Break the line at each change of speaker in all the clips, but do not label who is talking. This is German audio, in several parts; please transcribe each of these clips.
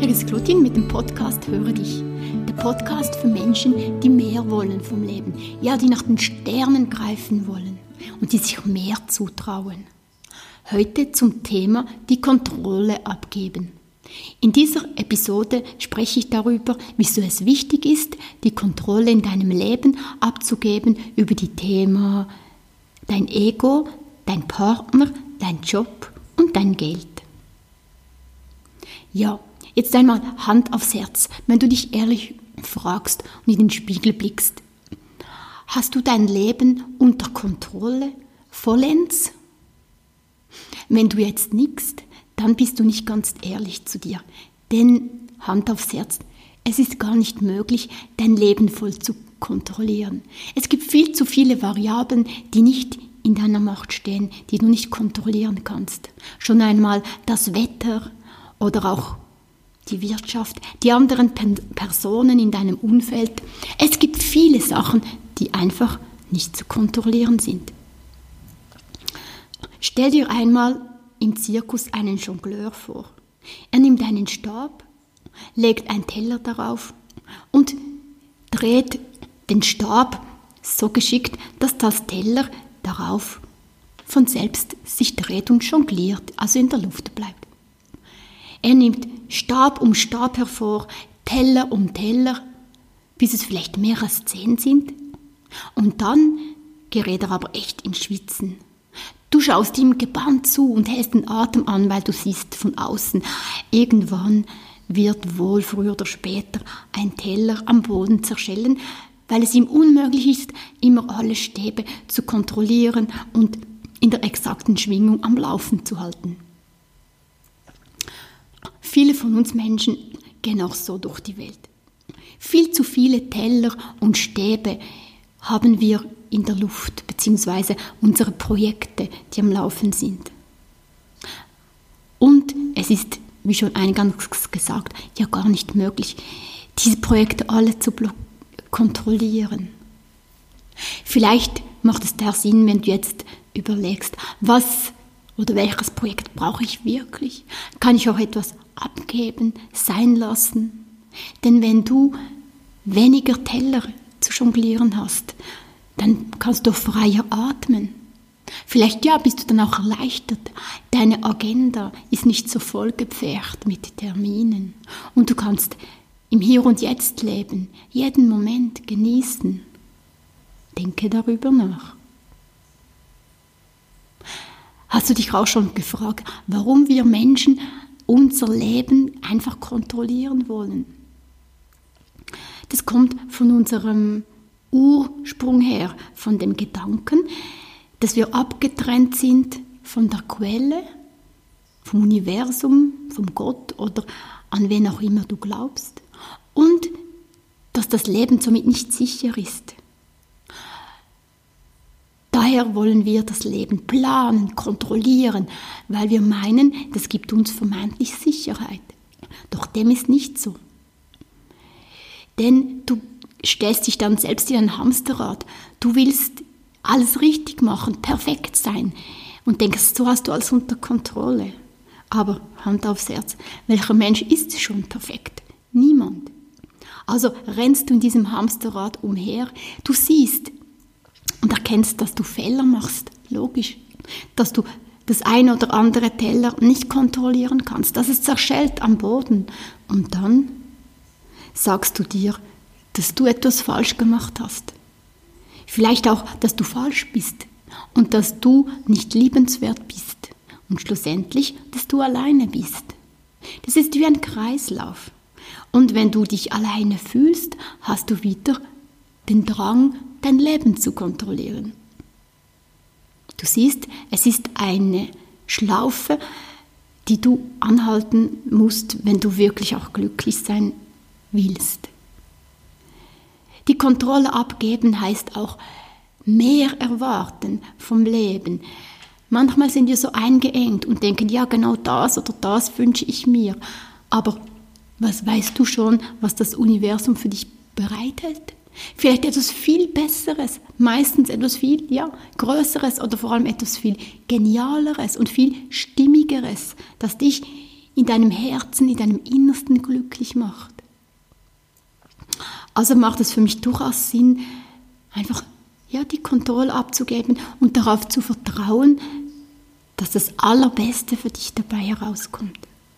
Hier ist Clutin mit dem Podcast Höre dich. Der Podcast für Menschen, die mehr wollen vom Leben. Ja, die nach den Sternen greifen wollen und die sich mehr zutrauen. Heute zum Thema die Kontrolle abgeben. In dieser Episode spreche ich darüber, wieso es wichtig ist, die Kontrolle in deinem Leben abzugeben über die Themen dein Ego, dein Partner, dein Job und dein Geld. Ja, jetzt einmal Hand aufs Herz, wenn du dich ehrlich fragst und in den Spiegel blickst. Hast du dein Leben unter Kontrolle, vollends? Wenn du jetzt nickst, dann bist du nicht ganz ehrlich zu dir. Denn, Hand aufs Herz, es ist gar nicht möglich, dein Leben voll zu kontrollieren. Es gibt viel zu viele Variablen, die nicht in deiner Macht stehen, die du nicht kontrollieren kannst. Schon einmal das Wetter oder auch die Wirtschaft, die anderen Personen in deinem Umfeld. Es gibt viele Sachen, die einfach nicht zu kontrollieren sind. Stell dir einmal im Zirkus einen Jongleur vor. Er nimmt einen Stab, legt einen Teller darauf und dreht den Stab so geschickt, dass das Teller darauf von selbst sich dreht und jongliert, also in der Luft bleibt. Er nimmt Stab um Stab hervor, Teller um Teller, bis es vielleicht mehr als 10 sind. Und dann gerät er aber echt ins Schwitzen. Du schaust ihm gebannt zu und hältst den Atem an, weil du siehst von außen, irgendwann wird wohl früher oder später ein Teller am Boden zerschellen, weil es ihm unmöglich ist, immer alle Stäbe zu kontrollieren und in der exakten Schwingung am Laufen zu halten. Viele von uns Menschen gehen auch so durch die Welt. Viel zu viele Teller und Stäbe haben wir in der Luft, beziehungsweise unsere Projekte, die am Laufen sind. Und es ist, wie schon eingangs gesagt, ja gar nicht möglich, diese Projekte alle zu kontrollieren. Vielleicht macht es da Sinn, wenn du jetzt überlegst, was oder welches Projekt brauche ich wirklich? Kann ich auch etwas abgeben, sein lassen? Denn wenn du weniger Teller zu jonglieren hast, dann kannst du freier atmen. Vielleicht bist du dann auch erleichtert. Deine Agenda ist nicht so vollgepfercht mit Terminen. Und du kannst im Hier und Jetzt leben, jeden Moment genießen. Denke darüber nach. Hast du dich auch schon gefragt, warum wir Menschen unser Leben einfach kontrollieren wollen? Das kommt von unserem Ursprung her, von dem Gedanken, dass wir abgetrennt sind von der Quelle, vom Universum, vom Gott oder an wen auch immer du glaubst und dass das Leben somit nicht sicher ist. Daher wollen wir das Leben planen, kontrollieren, weil wir meinen, das gibt uns vermeintlich Sicherheit. Doch dem ist nicht so. Denn du stellst dich dann selbst in ein Hamsterrad. Du willst alles richtig machen, perfekt sein und denkst, so hast du alles unter Kontrolle. Aber Hand aufs Herz, welcher Mensch ist schon perfekt? Niemand. Also rennst du in diesem Hamsterrad umher, du siehst und erkennst, dass du Fehler machst, logisch, dass du das eine oder andere Teller nicht kontrollieren kannst, dass es zerschellt am Boden und dann sagst du dir, dass du etwas falsch gemacht hast. Vielleicht auch, dass du falsch bist und dass du nicht liebenswert bist und schlussendlich, dass du alleine bist. Das ist wie ein Kreislauf. Und wenn du dich alleine fühlst, hast du wieder den Drang, dein Leben zu kontrollieren. Du siehst, es ist eine Schlaufe, die du anhalten musst, wenn du wirklich auch glücklich sein willst. Die Kontrolle abgeben heißt auch mehr erwarten vom Leben. Manchmal sind wir so eingeengt und denken, ja genau das oder das wünsche ich mir. Aber was weißt du schon, was das Universum für dich bereithält? Vielleicht etwas viel Besseres, meistens etwas viel Größeres oder vor allem etwas viel Genialeres und viel Stimmigeres, das dich in deinem Herzen, in deinem Innersten glücklich macht. Also macht es für mich durchaus Sinn, einfach die Kontrolle abzugeben und darauf zu vertrauen, dass das Allerbeste für dich dabei herauskommt.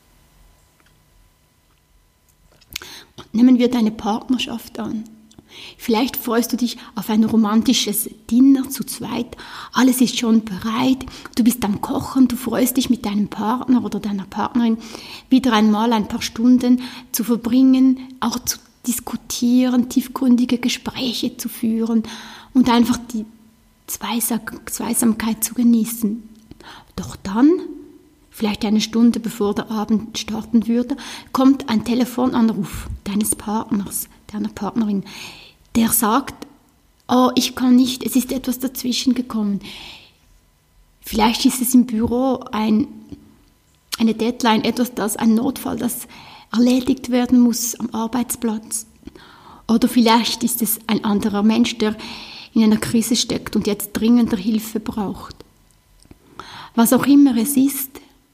Und nehmen wir deine Partnerschaft an. Vielleicht freust du dich auf ein romantisches Dinner zu zweit. Alles ist schon bereit. Du bist am Kochen. Du freust dich mit deinem Partner oder deiner Partnerin wieder einmal ein paar Stunden zu verbringen, auch zu diskutieren, tiefgründige Gespräche zu führen und einfach die Zweisamkeit zu genießen. Doch dann, vielleicht eine Stunde bevor der Abend starten würde, kommt ein Telefonanruf deines Partners, deiner Partnerin, der sagt, oh, ich kann nicht, es ist etwas dazwischen gekommen. Vielleicht ist es im Büro eine Deadline, ein Notfall, das erledigt werden muss am Arbeitsplatz. Oder vielleicht ist es ein anderer Mensch, der in einer Krise steckt und jetzt dringender Hilfe braucht. Was auch immer es ist,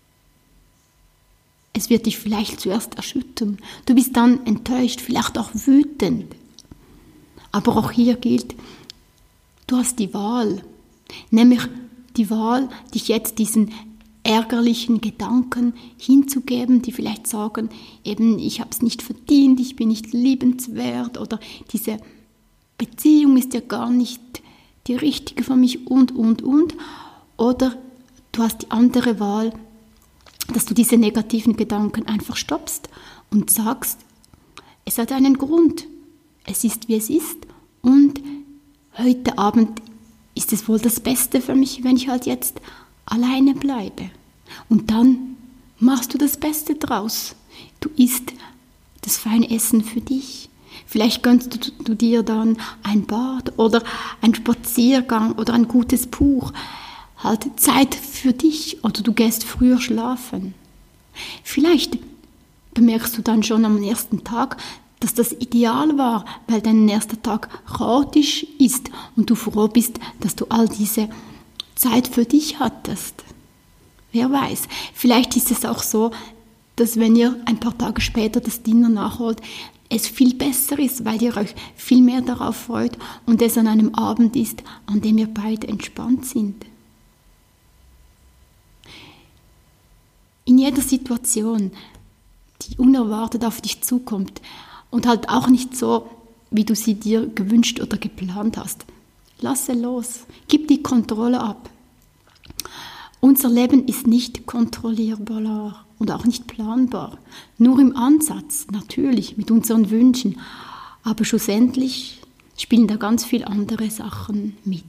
es wird dich vielleicht zuerst erschüttern. Du bist dann enttäuscht, vielleicht auch wütend. Aber auch hier gilt, du hast die Wahl. Nämlich die Wahl, dich jetzt diesen ärgerlichen Gedanken hinzugeben, die vielleicht sagen, eben ich habe es nicht verdient, ich bin nicht liebenswert oder diese Beziehung ist ja gar nicht die richtige für mich und. Oder du hast die andere Wahl, dass du diese negativen Gedanken einfach stoppst und sagst, es hat einen Grund. Es ist, wie es ist und heute Abend ist es wohl das Beste für mich, wenn ich halt jetzt alleine bleibe. Und dann machst du das Beste draus. Du isst das feine Essen für dich. Vielleicht gönnst du dir dann ein Bad oder einen Spaziergang oder ein gutes Buch. Halt Zeit für dich oder du gehst früher schlafen. Vielleicht bemerkst du dann schon am ersten Tag, dass das ideal war, weil dein erster Tag chaotisch ist und du froh bist, dass du all diese Zeit für dich hattest. Wer weiß, vielleicht ist es auch so, dass wenn ihr ein paar Tage später das Dinner nachholt, es viel besser ist, weil ihr euch viel mehr darauf freut und es an einem Abend ist, an dem ihr beide entspannt sind. In jeder Situation, die unerwartet auf dich zukommt und halt auch nicht so, wie du sie dir gewünscht oder geplant hast, lasse los, gib die Kontrolle ab. Unser Leben ist nicht kontrollierbar und auch nicht planbar. Nur im Ansatz, natürlich, mit unseren Wünschen. Aber schlussendlich spielen da ganz viele andere Sachen mit.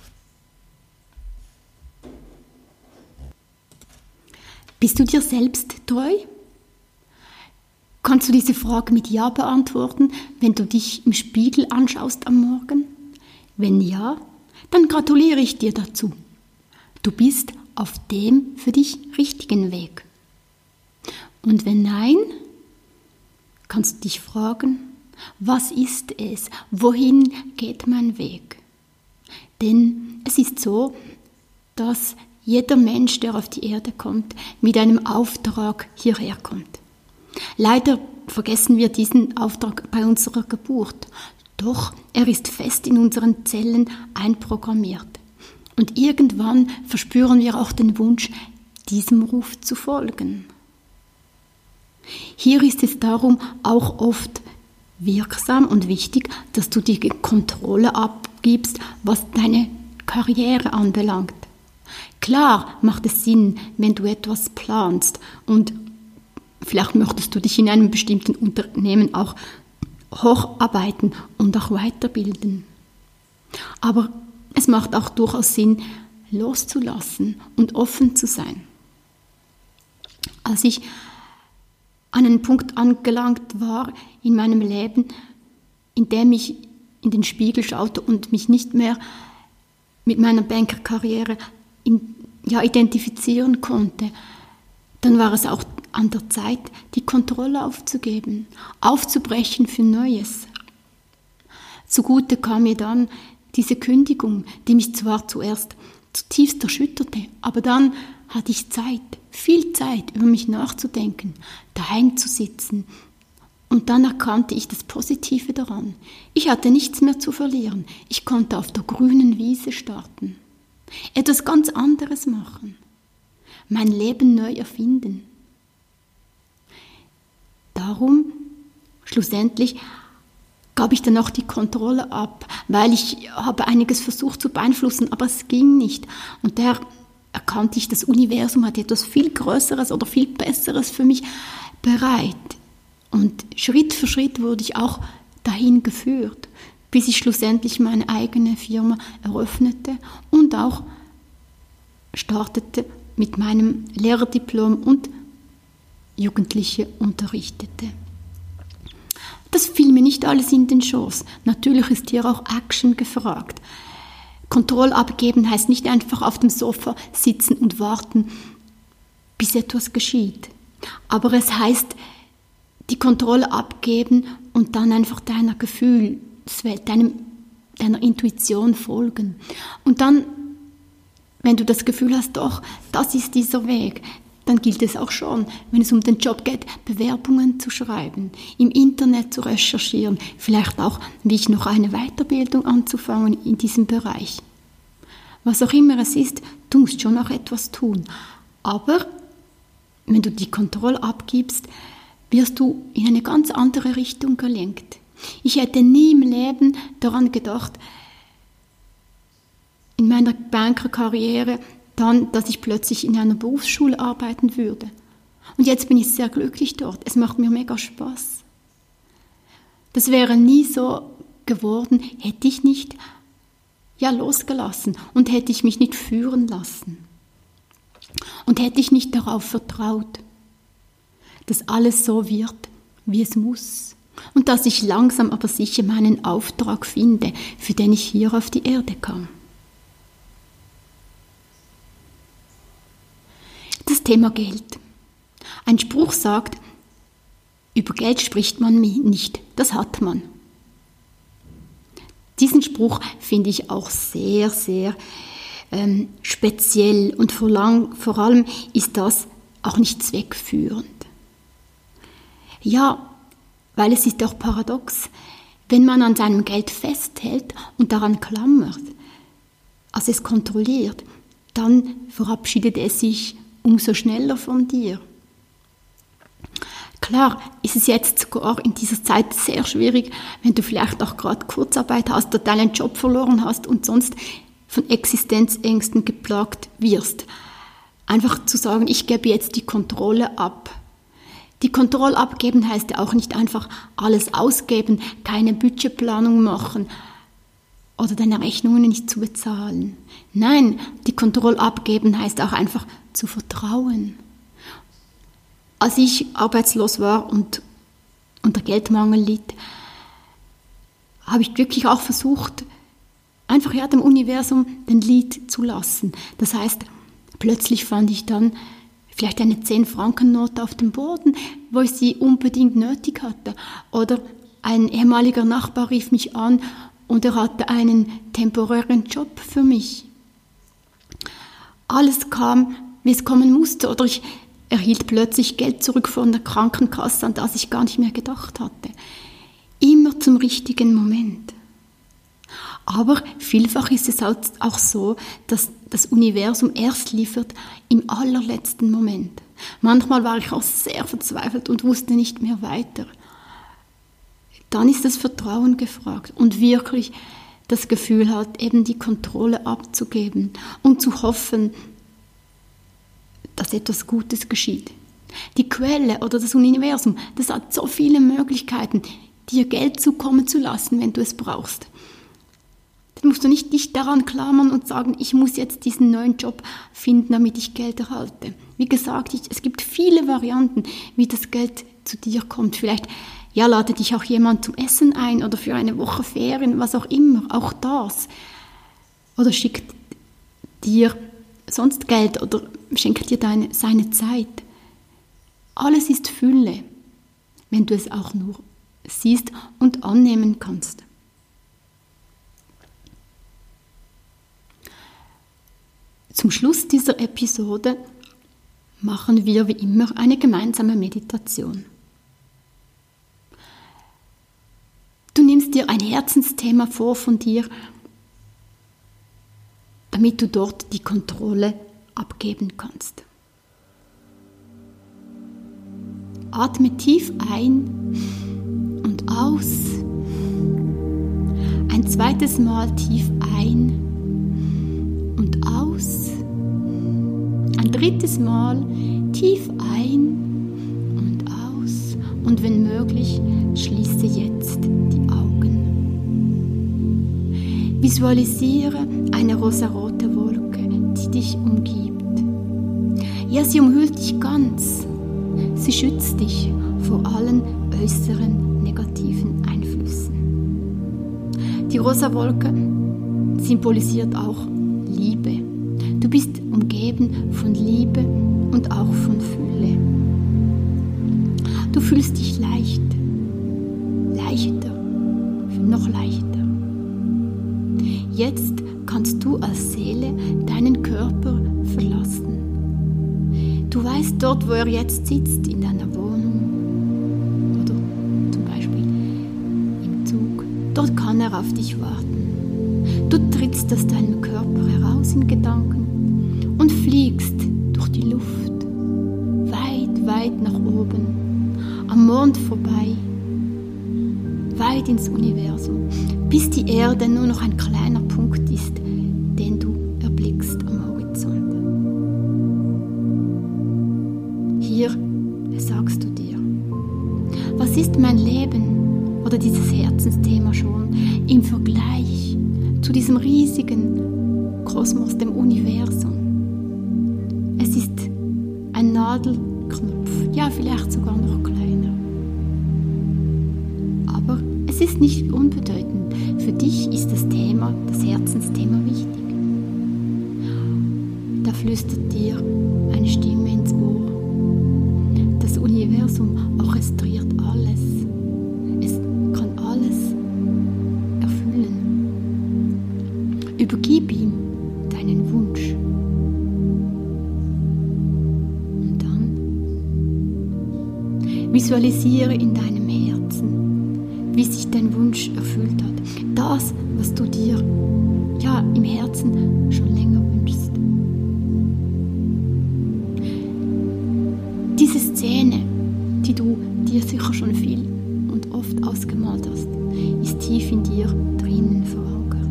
Bist du dir selbst treu? Kannst du diese Frage mit Ja beantworten, wenn du dich im Spiegel anschaust am Morgen? Wenn ja, dann gratuliere ich dir dazu. Du bist auf dem für dich richtigen Weg. Und wenn nein, kannst du dich fragen, was ist es? Wohin geht mein Weg? Denn es ist so, dass jeder Mensch, der auf die Erde kommt, mit einem Auftrag hierher kommt. Leider vergessen wir diesen Auftrag bei unserer Geburt. Doch er ist fest in unseren Zellen einprogrammiert. Und irgendwann verspüren wir auch den Wunsch, diesem Ruf zu folgen. Hier ist es darum auch oft wirksam und wichtig, dass du die Kontrolle abgibst, was deine Karriere anbelangt. Klar macht es Sinn, wenn du etwas planst und vielleicht möchtest du dich in einem bestimmten Unternehmen auch hocharbeiten und auch weiterbilden. Aber es macht auch durchaus Sinn, loszulassen und offen zu sein. Als ich an einen Punkt angelangt war in meinem Leben, in dem ich in den Spiegel schaute und mich nicht mehr mit meiner Bankerkarriere identifizieren konnte, dann war es auch an der Zeit, die Kontrolle aufzugeben, aufzubrechen für Neues. Zugute kam mir dann diese Kündigung, die mich zwar zuerst zutiefst erschütterte, aber dann hatte ich Zeit, viel Zeit, über mich nachzudenken, daheim zu sitzen. Und dann erkannte ich das Positive daran. Ich hatte nichts mehr zu verlieren. Ich konnte auf der grünen Wiese starten. Etwas ganz anderes machen. Mein Leben neu erfinden. Darum, schlussendlich, gab ich dann auch die Kontrolle ab, weil ich habe einiges versucht zu beeinflussen, aber es ging nicht. Und daher erkannte ich, das Universum hat etwas viel Größeres oder viel Besseres für mich bereit. Und Schritt für Schritt wurde ich auch dahin geführt, bis ich schlussendlich meine eigene Firma eröffnete und auch startete mit meinem Lehrerdiplom und Jugendliche unterrichtete. Das fiel mir nicht alles in den Schoß. Natürlich ist hier auch Action gefragt. Kontrolle abgeben heißt nicht einfach auf dem Sofa sitzen und warten, bis etwas geschieht. Aber es heißt, die Kontrolle abgeben und dann einfach deiner Gefühlswelt, deiner Intuition folgen. Und dann, wenn du das Gefühl hast, doch, das ist dieser Weg, dann gilt es auch schon, wenn es um den Job geht, Bewerbungen zu schreiben, im Internet zu recherchieren, vielleicht auch, wie ich noch eine Weiterbildung anzufangen in diesem Bereich. Was auch immer es ist, du musst schon auch etwas tun. Aber wenn du die Kontrolle abgibst, wirst du in eine ganz andere Richtung gelenkt. Ich hätte nie im Leben daran gedacht, in meiner Bankerkarriere dann, dass ich plötzlich in einer Berufsschule arbeiten würde. Und jetzt bin ich sehr glücklich dort. Es macht mir mega Spaß. Das wäre nie so geworden, hätte ich nicht losgelassen und hätte ich mich nicht führen lassen. Und hätte ich nicht darauf vertraut, dass alles so wird, wie es muss. Und dass ich langsam aber sicher meinen Auftrag finde, für den ich hier auf die Erde kam. Das Thema Geld. Ein Spruch sagt, über Geld spricht man nicht, das hat man. Diesen Spruch finde ich auch sehr, sehr speziell und vor allem ist das auch nicht zweckführend. Ja, weil es ist auch paradox, wenn man an seinem Geld festhält und daran klammert, also es kontrolliert, dann verabschiedet es sich umso schneller von dir. Klar ist es jetzt sogar in dieser Zeit sehr schwierig, wenn du vielleicht auch gerade Kurzarbeit hast oder deinen Job verloren hast und sonst von Existenzängsten geplagt wirst. Einfach zu sagen, ich gebe jetzt die Kontrolle ab. Die Kontrolle abgeben heißt ja auch nicht einfach alles ausgeben, keine Budgetplanung machen oder deine Rechnungen nicht zu bezahlen. Nein, die Kontrolle abgeben heißt auch einfach zu vertrauen. Als ich arbeitslos war und unter Geldmangel litt, habe ich wirklich auch versucht, einfach dem Universum den Lead zu lassen. Das heißt, plötzlich fand ich dann vielleicht eine 10-Franken-Note auf dem Boden, wo ich sie unbedingt nötig hatte. Oder ein ehemaliger Nachbar rief mich an und er hatte einen temporären Job für mich. Alles kam, wie es kommen musste. Oder ich erhielt plötzlich Geld zurück von der Krankenkasse, an das ich gar nicht mehr gedacht hatte. Immer zum richtigen Moment. Aber vielfach ist es auch so, dass das Universum erst liefert im allerletzten Moment. Manchmal war ich auch sehr verzweifelt und wusste nicht mehr weiter. Dann ist das Vertrauen gefragt und wirklich das Gefühl hat, eben die Kontrolle abzugeben und zu hoffen, dass etwas Gutes geschieht. Die Quelle oder das Universum, das hat so viele Möglichkeiten, dir Geld zukommen zu lassen, wenn du es brauchst. Dann musst du nicht dich daran klammern und sagen, ich muss jetzt diesen neuen Job finden, damit ich Geld erhalte. Wie gesagt, es gibt viele Varianten, wie das Geld zu dir kommt. Vielleicht lade dich auch jemand zum Essen ein oder für eine Woche Ferien, was auch immer, auch das. Oder schickt dir sonst Geld oder schenkt dir seine Zeit. Alles ist Fülle, wenn du es auch nur siehst und annehmen kannst. Zum Schluss dieser Episode machen wir wie immer eine gemeinsame Meditation. Du nimmst dir ein Herzensthema vor von dir, damit du dort die Kontrolle abgeben kannst. Atme tief ein und aus. Ein zweites Mal tief ein und aus. Ein drittes Mal tief ein und aus. Und wenn möglich, schließe jetzt die Augen. Visualisiere eine rosarote Wolke, die dich umgibt. Ja, sie umhüllt dich ganz. Sie schützt dich vor allen äußeren negativen Einflüssen. Die rosa Wolke symbolisiert auch Liebe. Du bist umgeben von Liebe und auch von Fülle. Du fühlst dich leicht, leichter, noch leichter. Jetzt kannst du als Seele deinen Körper verlassen. Du weißt, dort, wo er jetzt sitzt, in deiner Wohnung oder zum Beispiel im Zug, dort kann er auf dich warten. Du trittst aus deinem Körper heraus in Gedanken und fliegst durch die Luft, weit, weit nach oben, am Mond vorbei, weit ins Universum, bis die Erde nur noch ein kleiner Punkt ist, den du erblickst am Horizont. Hier sagst du dir, was ist mein Leben oder dieses Herzensthema schon im Vergleich zu diesem riesigen Kosmos, dem Universum? Es ist ein Nadelknopf, ja vielleicht sogar noch kleiner. Aber es ist nicht unbedeutend. Für dich ist das Thema, das Herzensthema wichtig. Da flüstert dir eine Stimme ins Ohr. Das Universum orchestriert alles. Es kann alles erfüllen. Übergib ihm deinen Wunsch. Und dann visualisiere in deinem Herzen, wie sich dein Wunsch erfüllt hat. Das, was du dir im Herzen schon länger wünschst. Diese Szene, die du dir sicher schon viel und oft ausgemalt hast, ist tief in dir drinnen verankert.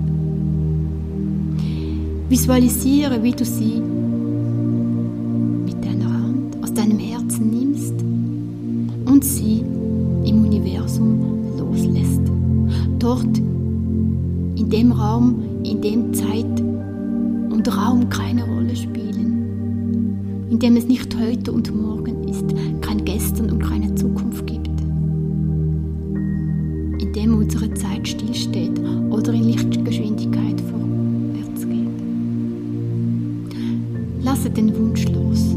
Visualisiere, wie du sie mit deiner Hand aus deinem Herzen nimmst und sie im Universum loslässt. Dort, in dem Raum, in dem Zeit und Raum keine Rolle spielen, in dem es nicht heute und morgen ist, kein Gestern und keine Zukunft gibt, in dem unsere Zeit stillsteht oder in Lichtgeschwindigkeit vorwärts geht. Lasse den Wunsch los.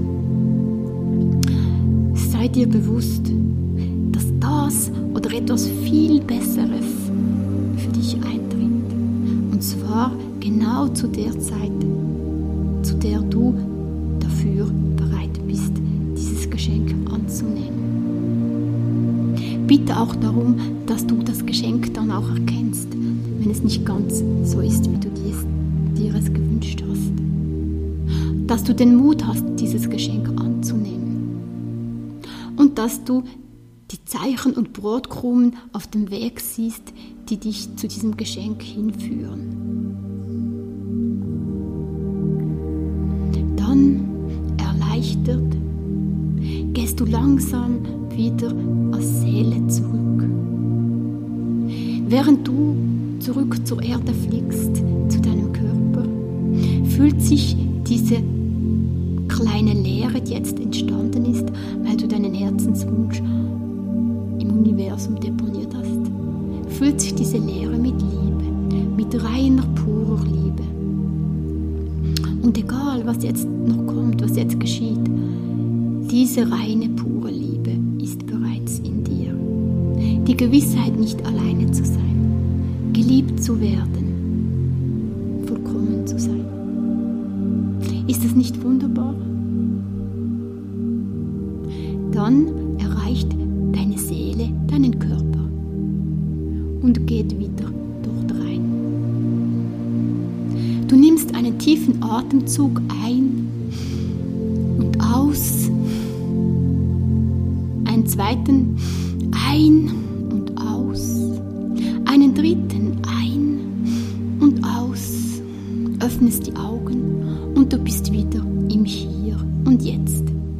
Sei dir bewusst, dass das oder etwas viel Besseres für dich eintritt. Und zwar genau zu der Zeit, zu der du dafür bereit bist, dieses Geschenk anzunehmen. Bitte auch darum, dass du das Geschenk dann auch erkennst, wenn es nicht ganz so ist, wie du dir es gewünscht hast. Dass du den Mut hast, dieses Geschenk anzunehmen. Und dass du die Zeichen und Brotkrumen auf dem Weg siehst, die dich zu diesem Geschenk hinführen. Dann, erleichtert, gehst du langsam wieder als Seele zurück. Während du zurück zur Erde fliegst, zu deinem Körper, fühlt sich diese kleine Leere, die jetzt entstanden ist, weil du deinen Herzenswunsch im Universum deponiert hast, fühlt sich diese Leere mit Liebe, mit reiner, purer Liebe. Und egal, was jetzt noch kommt, was jetzt geschieht, diese reine, pure Liebe ist bereits in dir. Die Gewissheit, nicht alleine zu sein, geliebt zu werden, vollkommen zu sein. Ist das nicht wunderbar? Dann erreicht deine Seele deinen Körper und geht wieder dort rein. Du nimmst einen tiefen Atemzug ein und aus, einen zweiten ein und aus, einen dritten ein und aus, öffnest die Augen und du bist wieder im Hier und Jetzt.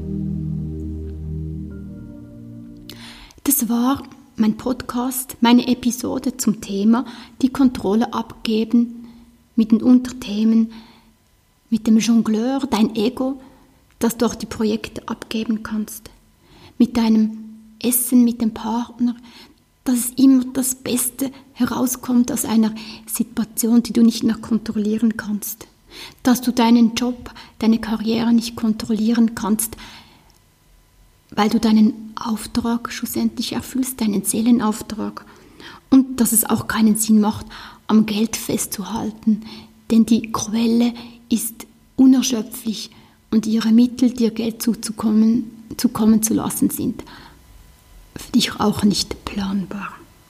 Das war mein Podcast, meine Episode zum Thema die Kontrolle abgeben mit den Unterthemen, mit dem Jongleur, dein Ego, dass du auch die Projekte abgeben kannst, mit deinem Essen, mit dem Partner, dass es immer das Beste herauskommt aus einer Situation, die du nicht mehr kontrollieren kannst, dass du deinen Job, deine Karriere nicht kontrollieren kannst, weil du deinen Auftrag schlussendlich erfüllst, deinen Seelenauftrag. Und dass es auch keinen Sinn macht, am Geld festzuhalten, denn die Quelle ist unerschöpflich und ihre Mittel, dir Geld zukommen zu lassen, sind für dich auch nicht planbar.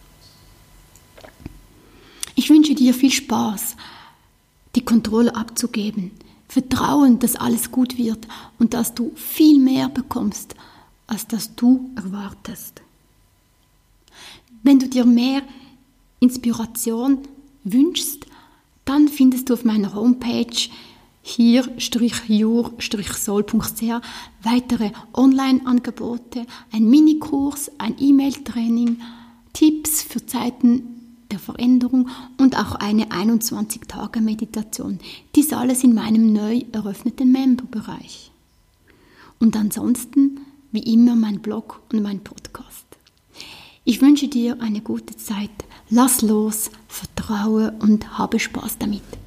Ich wünsche dir viel Spaß, die Kontrolle abzugeben, Vertrauen, dass alles gut wird und dass du viel mehr bekommst, als das du erwartest. Wenn du dir mehr Inspiration wünschst, dann findest du auf meiner Homepage hier-jur-soul.ch weitere Online-Angebote, ein Minikurs, ein E-Mail-Training, Tipps für Zeiten der Veränderung und auch eine 21-Tage-Meditation. Dies alles in meinem neu eröffneten Member-Bereich. Und ansonsten wie immer mein Blog und mein Podcast. Ich wünsche dir eine gute Zeit. Lass los, vertraue und habe Spaß damit.